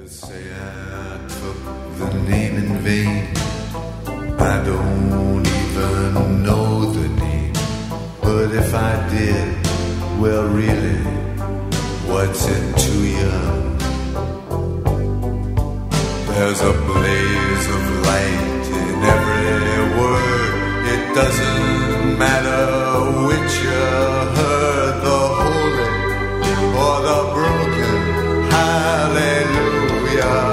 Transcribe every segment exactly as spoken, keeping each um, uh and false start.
Say I took the name in vain. I don't even know the name. But if I did, well really, what's it to you? There's a blaze of light in every word. It doesn't matter which you heard, the holy or the broken. Hallelujah.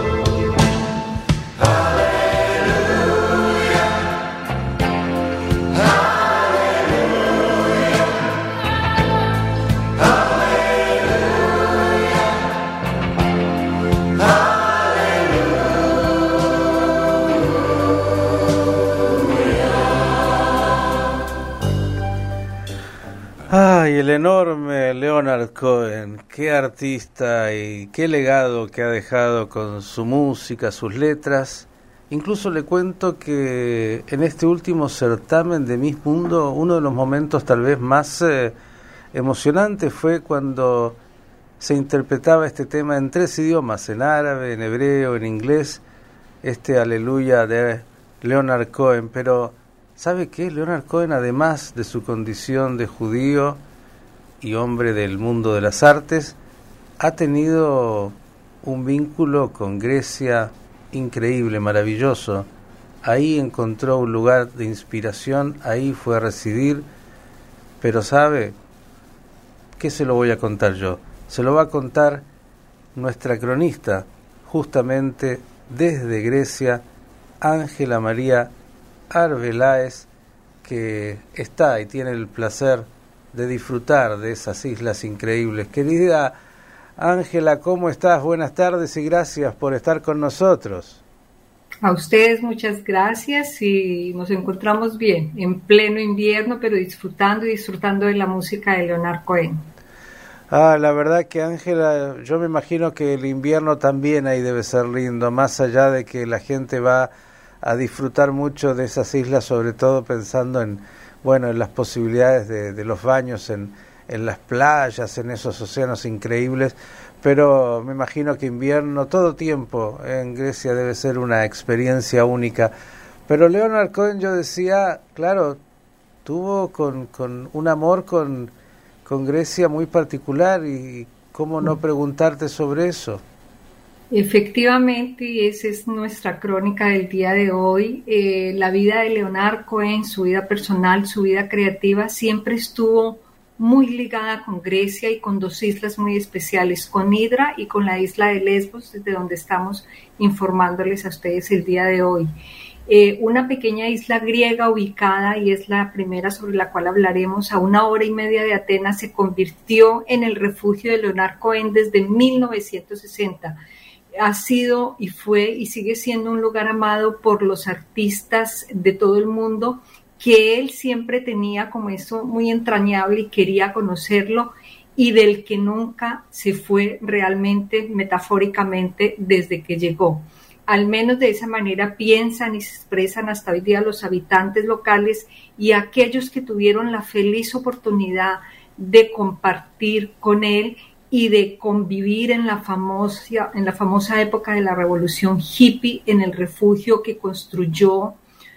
Ay, el enorme Leonard Cohen, qué artista y qué legado que ha dejado con su música, sus letras. Incluso le cuento que en este último certamen de Miss Mundo, uno de los momentos tal vez más eh, emocionantes fue cuando se interpretaba este tema en tres idiomas, en árabe, en hebreo, en inglés, este Aleluya de Leonard Cohen. Pero ¿sabe qué? Leonard Cohen, además de su condición de judío y hombre del mundo de las artes, ha tenido un vínculo con Grecia increíble, maravilloso. Ahí encontró un lugar de inspiración, ahí fue a residir. Pero ¿sabe qué se lo voy a contar yo? Se lo va a contar nuestra cronista, justamente desde Grecia, Ángela María Arbeláez, que está y tiene el placer de disfrutar de esas islas increíbles. Querida Ángela, ¿cómo estás? Buenas tardes y gracias por estar con nosotros. A ustedes muchas gracias y nos encontramos bien, en pleno invierno, pero disfrutando y disfrutando de la música de Leonard Cohen. Ah, la verdad que Ángela, yo me imagino que el invierno también ahí debe ser lindo, más allá de que la gente va a disfrutar mucho de esas islas, sobre todo pensando en, bueno, en las posibilidades de, de los baños en, en las playas, en esos océanos increíbles, pero me imagino que invierno, todo tiempo en Grecia debe ser una experiencia única. Pero Leonard Cohen, yo decía, claro, tuvo con, con un amor con, con Grecia muy particular, y cómo no preguntarte sobre eso. Efectivamente, y esa es nuestra crónica del día de hoy. Eh, la vida de Leonard Cohen, su vida personal, su vida creativa, siempre estuvo muy ligada con Grecia y con dos islas muy especiales, con Hidra y con la isla de Lesbos, desde donde estamos informándoles a ustedes el día de hoy. Eh, una pequeña isla griega ubicada, y es la primera sobre la cual hablaremos, a una hora y media de Atenas, se convirtió en el refugio de Leonard Cohen desde mil novecientos sesenta. Ha sido y fue y sigue siendo un lugar amado por los artistas de todo el mundo, que él siempre tenía como eso muy entrañable y quería conocerlo, y del que nunca se fue realmente, metafóricamente, desde que llegó. Al menos de esa manera piensan y se expresan hasta hoy día los habitantes locales y aquellos que tuvieron la feliz oportunidad de compartir con él y de convivir en la famosa, en la famosa época de la revolución hippie, en el refugio que construyó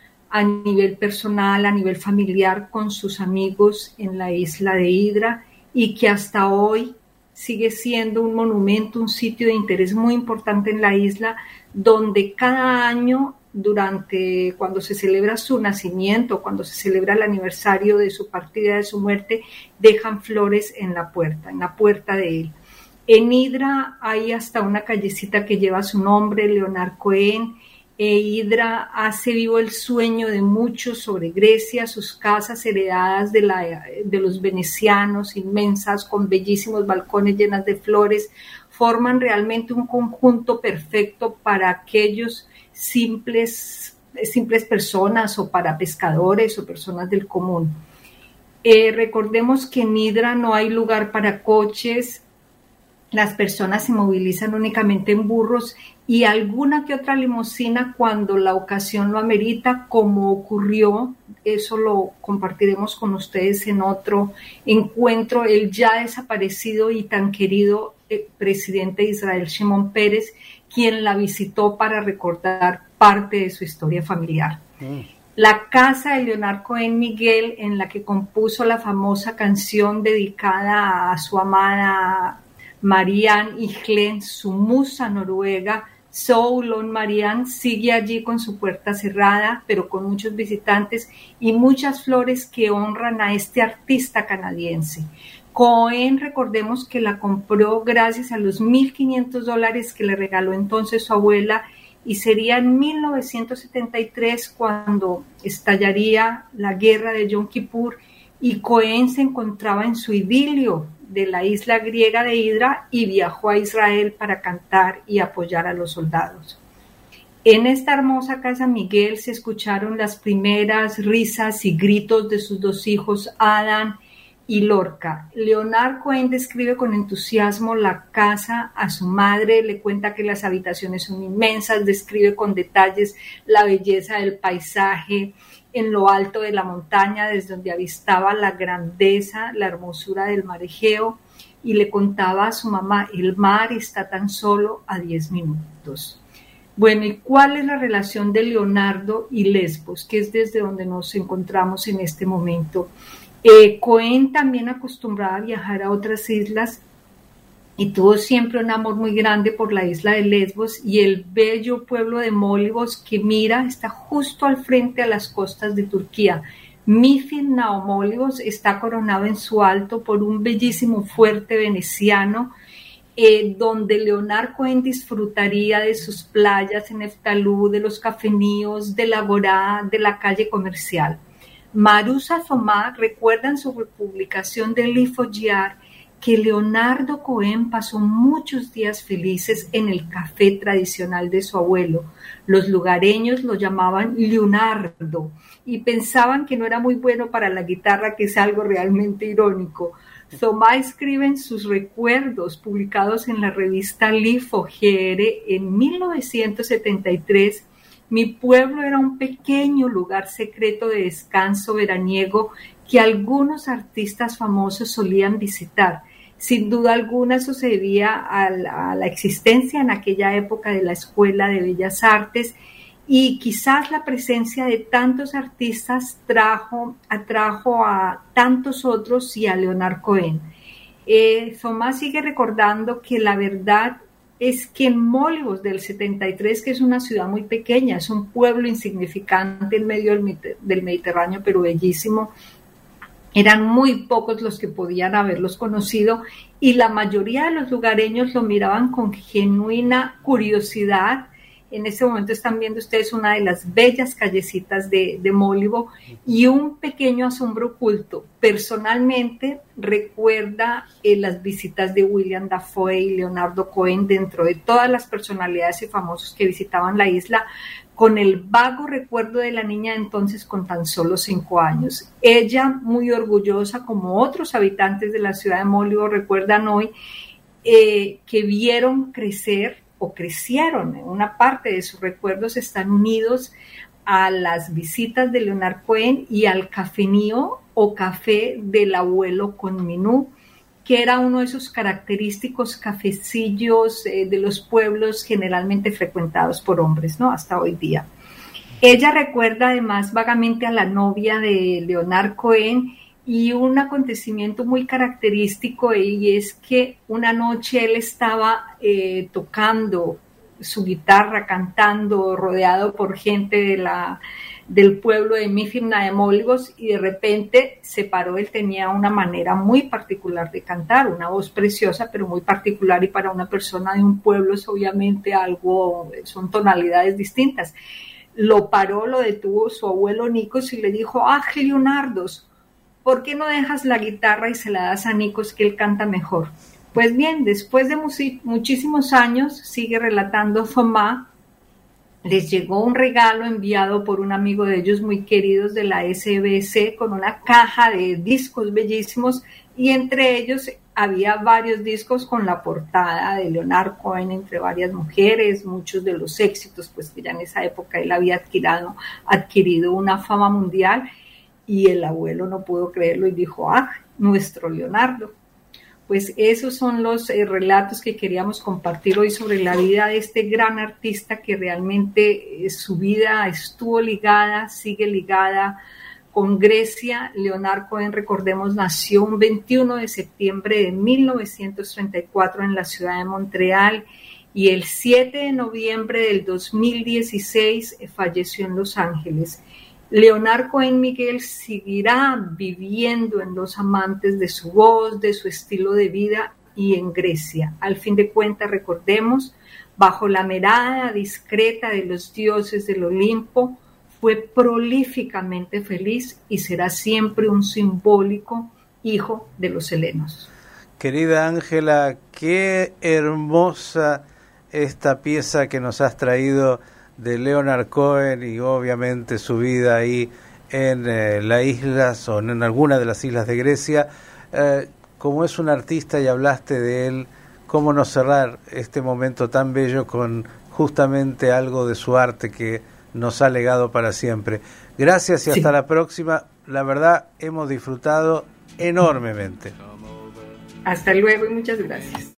a nivel personal, a nivel familiar, con sus amigos en la isla de Hidra, y que hasta hoy sigue siendo un monumento, un sitio de interés muy importante en la isla, donde cada año, durante cuando se celebra su nacimiento, cuando se celebra el aniversario de su partida, de su muerte, dejan flores en la puerta, en la puerta de él. En Hidra hay hasta una callecita que lleva su nombre, Leonard Cohen. E Hidra hace vivo el sueño de muchos sobre Grecia, sus casas heredadas de, la, de los venecianos, inmensas, con bellísimos balcones llenas de flores, forman realmente un conjunto perfecto para aquellos simples, simples personas, o para pescadores o personas del común. Eh, recordemos que en Hidra no hay lugar para coches, las personas se movilizan únicamente en burros y alguna que otra limusina cuando la ocasión lo amerita, como ocurrió, eso lo compartiremos con ustedes en otro encuentro, el ya desaparecido y tan querido eh, presidente de Israel, Shimon Peres, quien la visitó para recordar parte de su historia familiar. Mm. La casa de Leonard Cohen Miguel, en la que compuso la famosa canción dedicada a su amada Marianne Ihlen, su musa noruega, Soulon Marianne, sigue allí con su puerta cerrada, pero con muchos visitantes y muchas flores que honran a este artista canadiense. Cohen, recordemos que la compró gracias a los mil quinientos dólares que le regaló entonces su abuela, y sería en mil novecientos setenta y tres cuando estallaría la guerra de Yom Kippur y Cohen se encontraba en su idilio de la isla griega de Hidra y viajó a Israel para cantar y apoyar a los soldados. En esta hermosa casa Miguel se escucharon las primeras risas y gritos de sus dos hijos, Adam y Lorca. Leonard Cohen describe con entusiasmo la casa a su madre, le cuenta que las habitaciones son inmensas, describe con detalles la belleza del paisaje en lo alto de la montaña, desde donde avistaba la grandeza, la hermosura del mar Egeo, y le contaba a su mamá, el mar está tan solo a diez minutos. Bueno, ¿y cuál es la relación de Leonardo y Lesbos, que es desde donde nos encontramos en este momento? Eh, Cohen también acostumbraba a viajar a otras islas y tuvo siempre un amor muy grande por la isla de Lesbos y el bello pueblo de Mólivos que mira, está justo al frente a las costas de Turquía. Mifid Naomólivos está coronado en su alto por un bellísimo fuerte veneciano eh, donde Leonard Cohen disfrutaría de sus playas en Eftalú, de los cafeníos, de la Agorá, de la calle comercial. Marusa Zomá recuerda en su publicación de Lifogiar que Leonardo Cohen pasó muchos días felices en el café tradicional de su abuelo. Los lugareños lo llamaban Leonardo y pensaban que no era muy bueno para la guitarra, que es algo realmente irónico. Zomá escribe en sus recuerdos publicados en la revista Lifogiere en mil novecientos setenta y tres: mi pueblo era un pequeño lugar secreto de descanso veraniego que algunos artistas famosos solían visitar. Sin duda alguna eso se debía a la, a la existencia en aquella época de la Escuela de Bellas Artes y quizás la presencia de tantos artistas trajo, atrajo a tantos otros y a Leonard Cohen. Eh, Tomás sigue recordando que la verdad es que en Mólivos del setenta y tres, que es una ciudad muy pequeña, es un pueblo insignificante en medio del, del Mediterráneo, pero bellísimo, eran muy pocos los que podían haberlos conocido y la mayoría de los lugareños lo miraban con genuina curiosidad. En este momento están viendo ustedes una de las bellas callecitas de, de Mólivo y un pequeño asombro oculto. Personalmente recuerda eh, las visitas de William Dafoe y Leonardo Cohen dentro de todas las personalidades y famosos que visitaban la isla, con el vago recuerdo de la niña entonces con tan solo cinco años. Ella, muy orgullosa, como otros habitantes de la ciudad de Mólivo, recuerdan hoy eh, que vieron crecer o crecieron, una parte de sus recuerdos están unidos a las visitas de Leonard Cohen y al cafenío o café del abuelo con menú, que era uno de esos característicos cafecillos eh, de los pueblos generalmente frecuentados por hombres, ¿no? Hasta hoy día. Ella recuerda además vagamente a la novia de Leonard Cohen y un acontecimiento muy característico, y es que una noche él estaba eh, tocando su guitarra, cantando, rodeado por gente de la, del pueblo de Mifimna de Mólivos, y de repente se paró. Él tenía una manera muy particular de cantar, una voz preciosa, pero muy particular, y para una persona de un pueblo es obviamente algo, son tonalidades distintas. Lo paró, lo detuvo su abuelo Nikos y le dijo: ¡ah, Leonardos! ¿Por qué no dejas la guitarra y se la das a Nikos, que él canta mejor? Pues bien, después de muchísimos años, sigue relatando Tomá, les llegó un regalo enviado por un amigo de ellos muy queridos de la S B C con una caja de discos bellísimos y entre ellos había varios discos con la portada de Leonard Cohen entre varias mujeres, muchos de los éxitos, pues que ya en esa época él había adquirido, adquirido una fama mundial, y el abuelo no pudo creerlo y dijo, ah, nuestro Leonardo. Pues esos son los eh, relatos que queríamos compartir hoy sobre la vida de este gran artista que realmente eh, su vida estuvo ligada, sigue ligada con Grecia. Leonard Cohen, recordemos, nació un veintiuno de septiembre de mil novecientos treinta y cuatro en la ciudad de Montreal y el siete de noviembre del dos mil dieciséis falleció en Los Ángeles. Leonard Cohen Miguel seguirá viviendo en los amantes de su voz, de su estilo de vida y en Grecia. Al fin de cuentas, recordemos, bajo la mirada discreta de los dioses del Olimpo, fue prolíficamente feliz y será siempre un simbólico hijo de los helenos. Querida Ángela, qué hermosa esta pieza que nos has traído de Leonard Cohen y obviamente su vida ahí en eh, las islas o en alguna de las islas de Grecia. Eh, como es un artista y hablaste de él, ¿cómo no cerrar este momento tan bello con justamente algo de su arte que nos ha legado para siempre? Gracias y hasta sí. La próxima. La verdad, hemos disfrutado enormemente. Hasta luego y muchas gracias.